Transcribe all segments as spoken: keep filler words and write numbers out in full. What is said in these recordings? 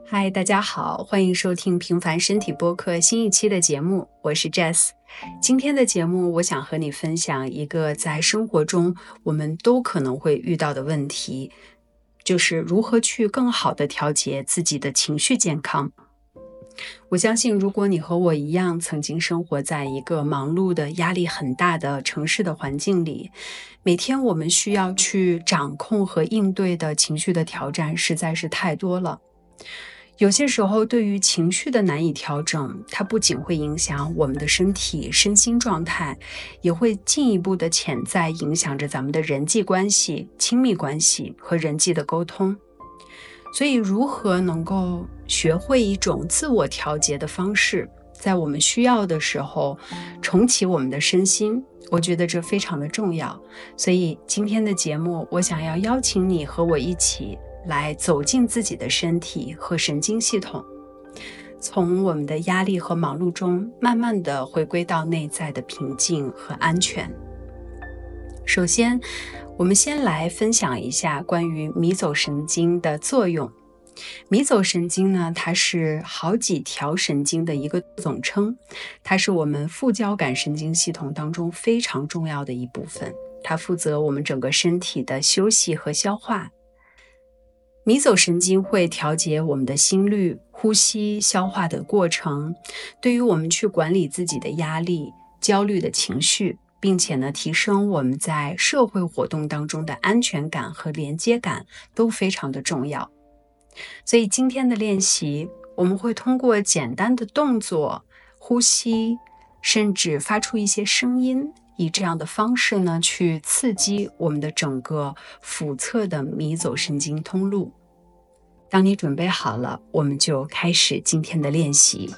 嗨，大家好，欢迎收听平凡身体播客新一期的节目，我是 Jess。今天的节目，我想和你分享一个在生活中我们都可能会遇到的问题，就是如何去更好地调节自己的情绪健康。我相信，如果你和我一样，曾经生活在一个忙碌的、压力很大的城市的环境里，每天我们需要去掌控和应对的情绪的挑战实在是太多了。有些时候，对于情绪的难以调整，它不仅会影响我们的身体、身心状态，也会进一步的潜在影响着咱们的人际关系、亲密关系和人际的沟通。所以，如何能够学会一种自我调节的方式，在我们需要的时候重启我们的身心，我觉得这非常的重要。所以，今天的节目，我想要邀请你和我一起来走进自己的身体和神经系统，从我们的压力和忙碌中慢慢地回归到内在的平静和安全。首先，我们先来分享一下关于迷走神经的作用。迷走神经呢，它是好几条神经的一个总称，它是我们副交感神经系统当中非常重要的一部分，它负责我们整个身体的休息和消化。迷走神经会调节我们的心率、呼吸、消化的过程，对于我们去管理自己的压力、焦虑的情绪，并且呢，提升我们在社会活动当中的安全感和连接感都非常的重要。所以今天的练习，我们会通过简单的动作、呼吸，甚至发出一些声音，以这样的方式呢，去刺激我们的整个腹侧的迷走神经通路。当你准备好了，我们就开始今天的练习。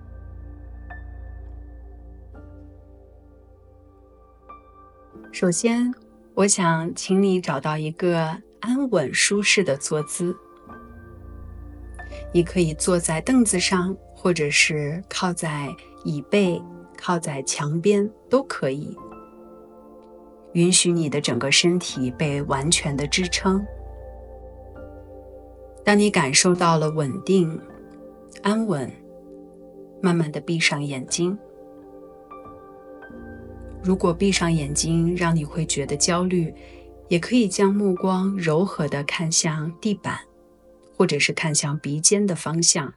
首先，我想请你找到一个安稳舒适的坐姿。你可以坐在凳子上，或者是靠在椅背、靠在墙边都可以。允许你的整个身体被完全的支撑。当你感受到了稳定、安稳，慢慢地闭上眼睛。如果闭上眼睛让你会觉得焦虑，也可以将目光柔和地看向地板，或者是看向鼻尖的方向。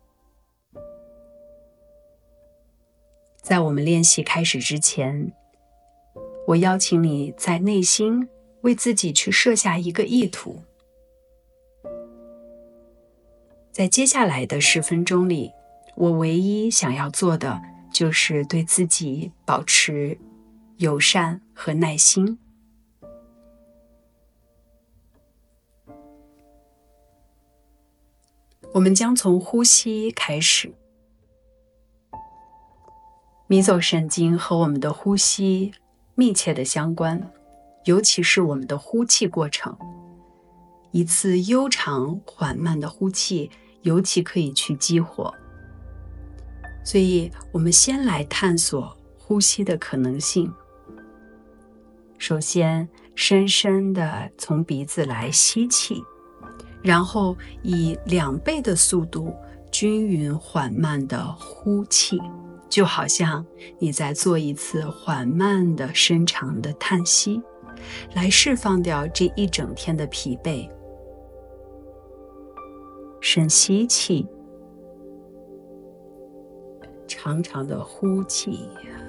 在我们练习开始之前，我邀请你在内心为自己去设下一个意图。在接下来的十分钟里，我唯一想要做的就是对自己保持友善和耐心。我们将从呼吸开始。迷走神经和我们的呼吸密切的相关，尤其是我们的呼气过程。一次悠长缓慢的呼气尤其可以去激活。所以我们先来探索呼吸的可能性。首先，深深地从鼻子来吸气，然后以两倍的速度均匀缓慢地呼气，就好像你在做一次缓慢的深长的叹息，来释放掉这一整天的疲惫。深吸气，长长的呼气。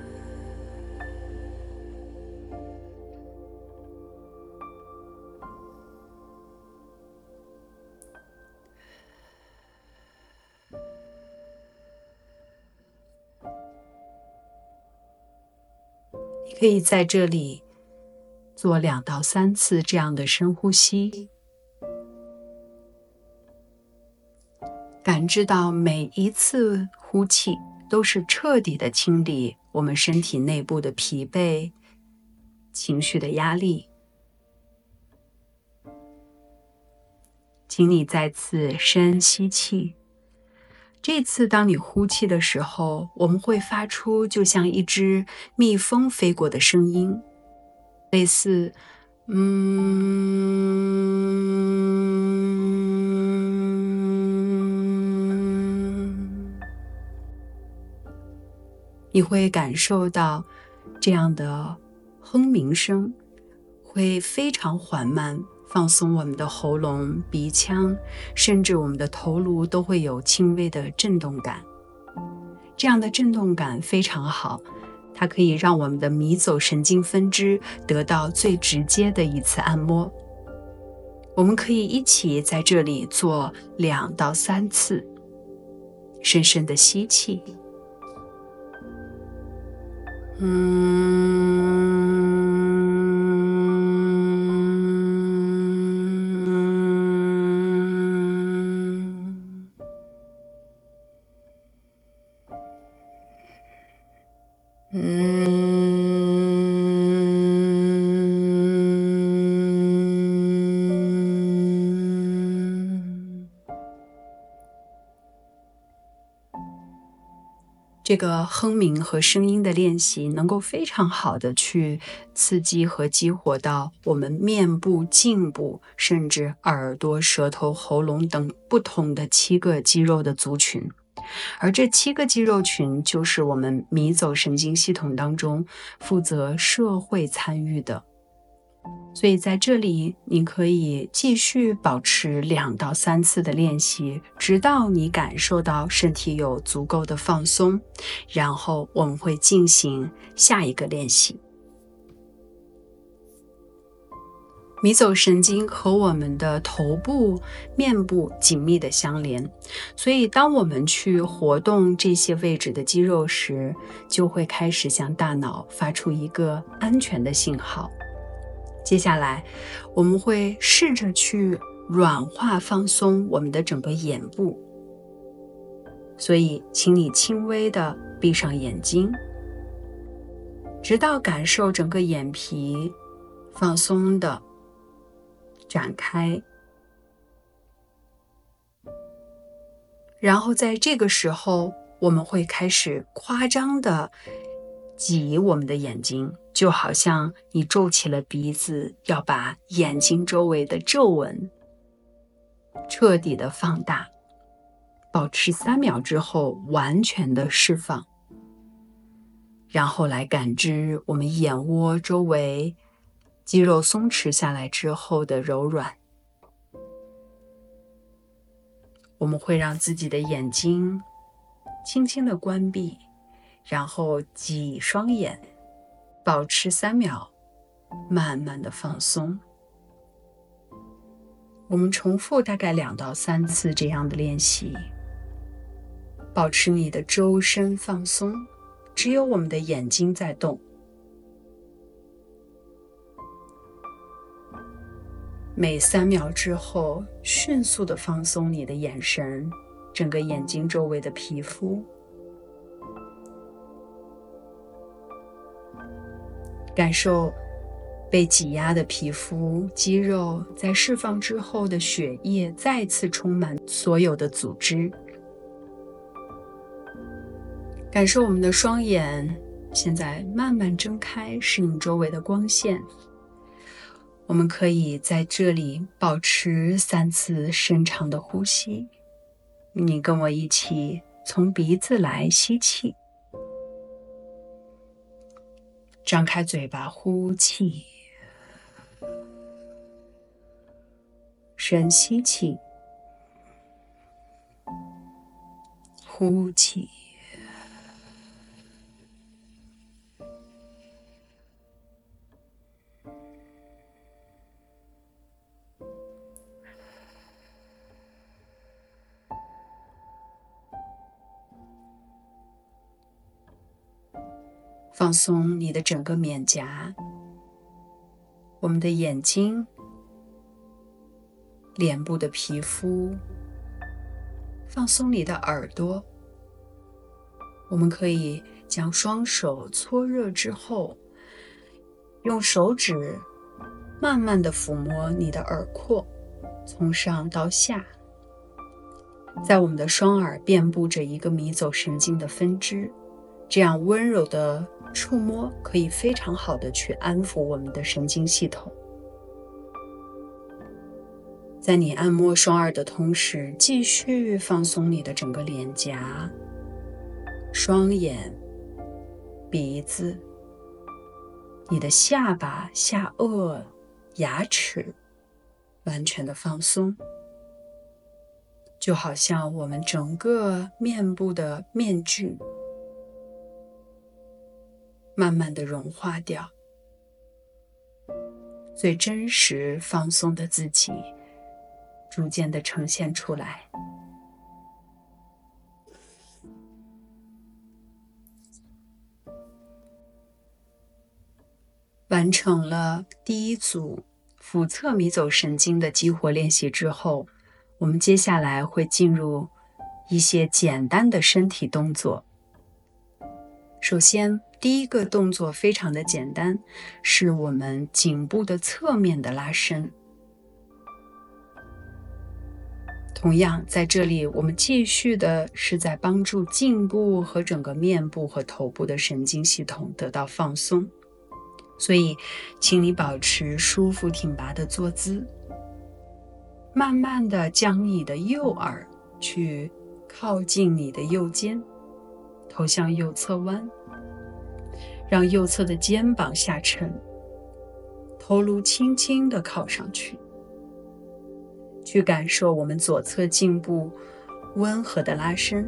你可以在这里做两到三次这样的深呼吸，感知到每一次呼气都是彻底的清理我们身体内部的疲惫、情绪的压力。请你再次深吸气。这次当你呼气的时候，我们会发出就像一只蜜蜂飞过的声音，类似嗯你会感受到这样的哼鸣声会非常缓慢，放松我们的喉咙、鼻腔，甚至我们的头颅都会有轻微的震动感。这样的震动感非常好，它可以让我们的迷走神经分支得到最直接的一次按摩。我们可以一起在这里做两到三次，深深的吸气，嗯。这个哼鸣和声音的练习能够非常好的去刺激和激活到我们面部、颈部，甚至耳朵、舌头、喉咙等不同的七个肌肉的族群。而这七个肌肉群就是我们迷走神经系统当中负责社会参与的。所以在这里你可以继续保持两到三次的练习，直到你感受到身体有足够的放松，然后我们会进行下一个练习。迷走神经和我们的头部、面部紧密的相连，所以当我们去活动这些位置的肌肉时，就会开始向大脑发出一个安全的信号。接下来我们会试着去软化放松我们的整个眼部，所以请你轻微的闭上眼睛，直到感受整个眼皮放松的展开，然后在这个时候我们会开始夸张的挤我们的眼睛，就好像你皱起了鼻子，要把眼睛周围的皱纹彻底的放大，保持三秒之后完全的释放，然后来感知我们眼窝周围肌肉松弛下来之后的柔软。我们会让自己的眼睛轻轻的关闭，然后挤双眼，保持三秒，慢慢的放松。我们重复大概两到三次这样的练习，保持你的周身放松，只有我们的眼睛在动。每三秒之后，迅速的放松你的眼神，整个眼睛周围的皮肤。感受被挤压的皮肤、肌肉在释放之后的血液再次充满所有的组织。感受我们的双眼现在慢慢睁开，适应周围的光线。我们可以在这里保持三次深长的呼吸。你跟我一起从鼻子来吸气，张开嘴巴呼气，深吸气，呼气。放松你的整个面颊，我们的眼睛，脸部的皮肤，放松你的耳朵。我们可以将双手搓热之后，用手指慢慢地抚摸你的耳廓，从上到下。在我们的双耳遍布着一个迷走神经的分支，这样温柔的触摸可以非常好的去安抚我们的神经系统。在你按摩双耳的同时，继续放松你的整个脸颊、双眼、 鼻子、你的下巴、下颚、牙齿完全的放松，就好像我们整个面部的面具慢慢的融化掉，最真实放松的自己逐渐的呈现出来。完成了第一组腹侧迷走神经的激活练习之后，我们接下来会进入一些简单的身体动作。首先，第一个动作非常的简单，是我们颈部的侧面的拉伸。同样，在这里我们继续的是在帮助颈部和整个面部和头部的神经系统得到放松。所以，请你保持舒服挺拔的坐姿，慢慢的将你的右耳去靠近你的右肩，头向右侧弯，让右侧的肩膀下沉，头颅轻轻地靠上去，去感受我们左侧颈部温和的拉伸。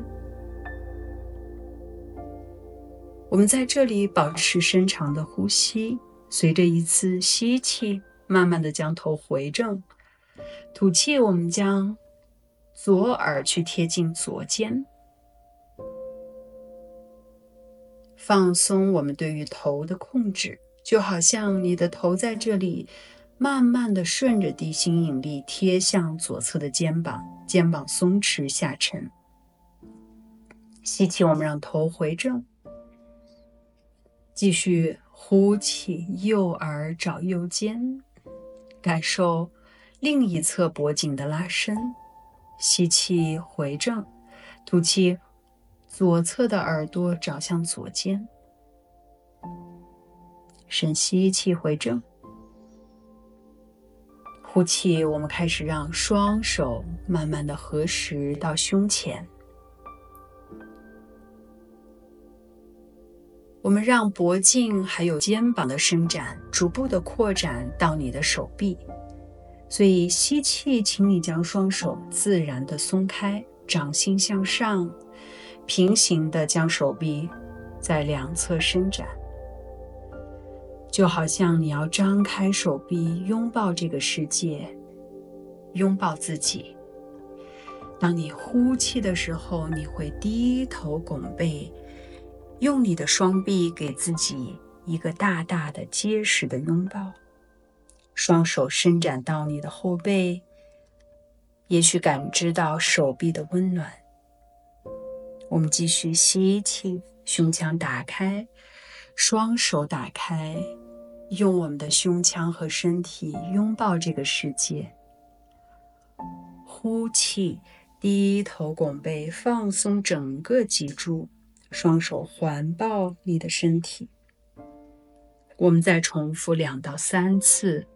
我们在这里保持深长的呼吸，随着一次吸气，慢慢的将头回正，吐气，我们将左耳去贴近左肩，放松我们对于头的控制，就好像你的头在这里慢慢的顺着地心引力贴向左侧的肩膀，肩膀松弛下沉。吸气，我们让头回正，继续呼气，右耳找右肩，感受另一侧脖颈的拉伸。吸气回正，吐气，左侧的耳朵找向左肩。深吸气回正，呼气，我们开始让双手慢慢的合十到胸前。我们让脖颈还有肩膀的伸展逐步的扩展到你的手臂，所以吸气，请你将双手自然的松开，掌心向上，平行的将手臂在两侧伸展，就好像你要张开手臂拥抱这个世界，拥抱自己。当你呼气的时候，你会低头拱背，用你的双臂给自己一个大大的结实的拥抱，双手伸展到你的后背，也许感知到手臂的温暖。我们继续吸气，胸腔打开，双手打开，用我们的胸腔和身体拥抱这个世界。呼气，低头拱背，放松整个脊柱，双手环抱你的身体。我们再重复两到三次，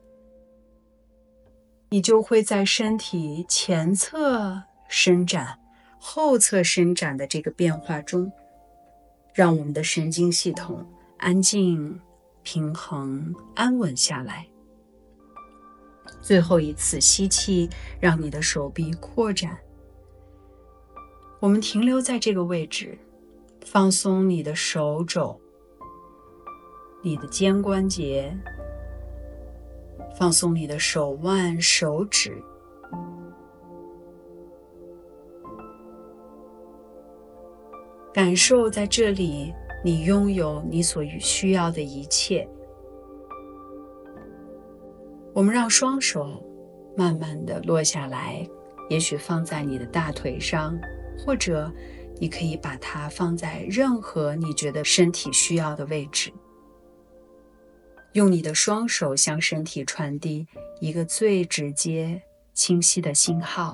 你就会在身体前侧伸展、后侧伸展的这个变化中，让我们的神经系统安静、平衡、安稳下来。最后一次吸气，让你的手臂扩展。我们停留在这个位置，放松你的手肘，你的肩关节，放松你的手腕、手指。感受在这里，你拥有你所需要的一切。我们让双手慢慢地落下来，也许放在你的大腿上，或者你可以把它放在任何你觉得身体需要的位置。用你的双手向身体传递一个最直接、清晰的信号。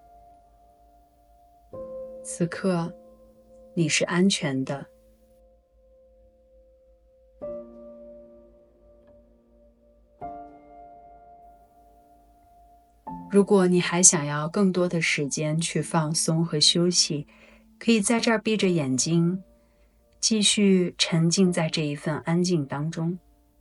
此刻，你是安全的。如果你还想要更多的时间去放松和休息，可以在这儿闭着眼睛， 继续沉浸在这一份安静当中。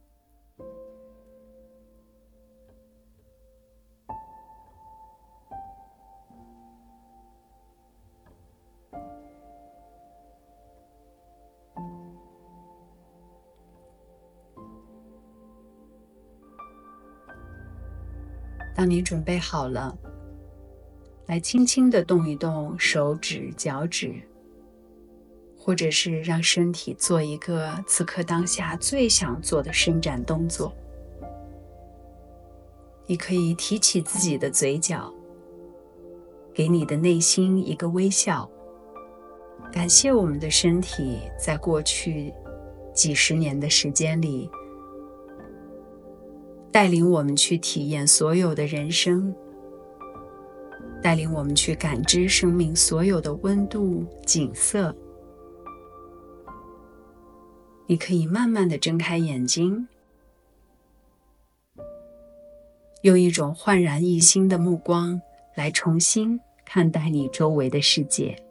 当你准备好了，来轻轻地动一动手指、脚趾，或者是让身体做一个此刻当下最想做的伸展动作。你可以提起自己的嘴角，给你的内心一个微笑，感谢我们的身体在过去几十年的时间里，带领我们去体验所有的人生，带领我们去感知生命所有的温度、景色。你可以慢慢地睁开眼睛，用一种焕然一新的目光来重新看待你周围的世界。